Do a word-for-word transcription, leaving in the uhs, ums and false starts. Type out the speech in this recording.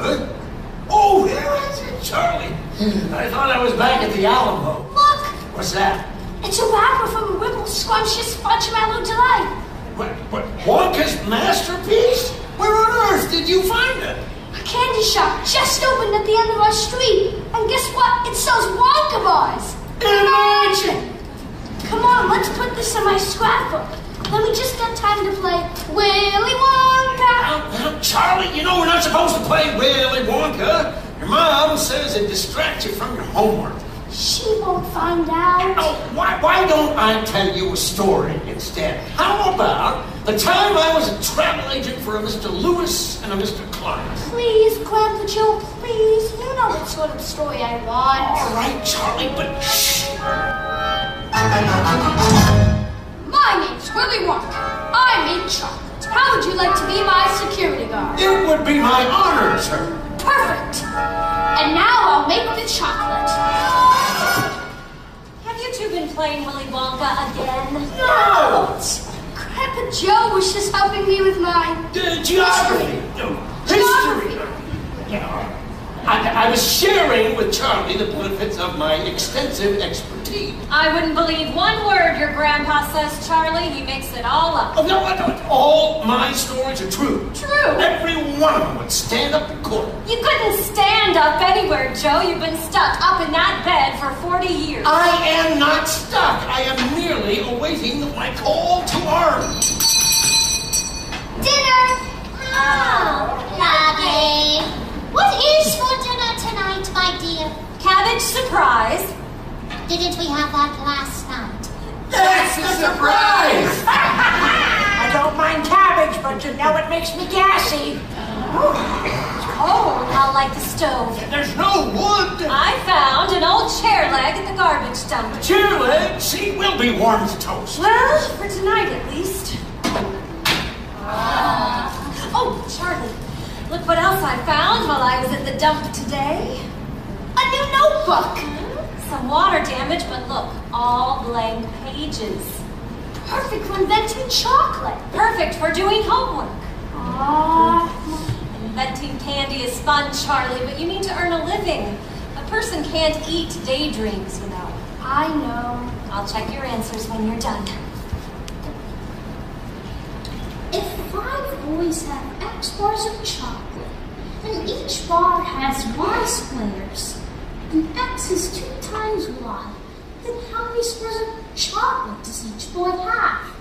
Huh? Oh, there is it, Charlie. I thought I was back at the Alamo. Look! What's that? It's a wrapper from Wibble's Scrumptious Fudgemallow Delight. What, what, Wonka's masterpiece? Where on earth did you find it? A candy shop just opened at the end of our street. And guess what? It sells Wonka bars. Imagine! Come on, let's put this in my scrapbook. Then we just got time to play Willy Wonka. Now, now, Charlie, you know we're not supposed to play Willy Wonka. Your mom says it distracts you from your homework. She won't find out. Oh, why, why don't I tell you a story instead? How about the time I was a travel agent for a Mister Lewis and a Mister Clark? Please, Grandpa Joe, please. You know what sort of story I want. All right, Charlie, but shh. My name's Willy Wonka. I make chocolate. How would you like to be my security guard? It would be my honor, sir. Perfect. And now I'll make the chocolate. Have you two been playing Willy Wonka again? No! Grandpa Joe was just helping me with my... Uh, geography. No, history. Yeah. I, I was sharing with Charlie the benefits of my extensive expertise. I wouldn't believe one word your grandpa says, Charlie. He makes it all up. Oh, no, no, all my stories are true. True? Every one of them would stand up in court. You couldn't stand up anywhere, Joe. You've been stuck up in that bed for forty years. I am not stuck. I am merely awaiting my call to arms. Dinner! Oh, lovely. What is for dinner tonight, my dear? Cabbage surprise. Didn't we have that last night? That's the surprise! I don't mind cabbage, but you know it makes me gassy. Oh, not like the stove. There's no wood. I found an old chair leg at the garbage dump. Chair leg, see, we'll be warm as toast. Well, for tonight at least. Oh, Charlie, look what else I found while I was at the dump today. A new notebook. Some water damage, but look, all blank pages. Perfect for inventing chocolate. Perfect for doing homework. Aww. Inventing candy is fun, Charlie, but you need to earn a living. A person can't eat daydreams, you know. I know. I'll check your answers when you're done. If five boys have X bars of chocolate, and each bar has Y squares, and X is two times Y, then how many squares of chocolate does each boy have?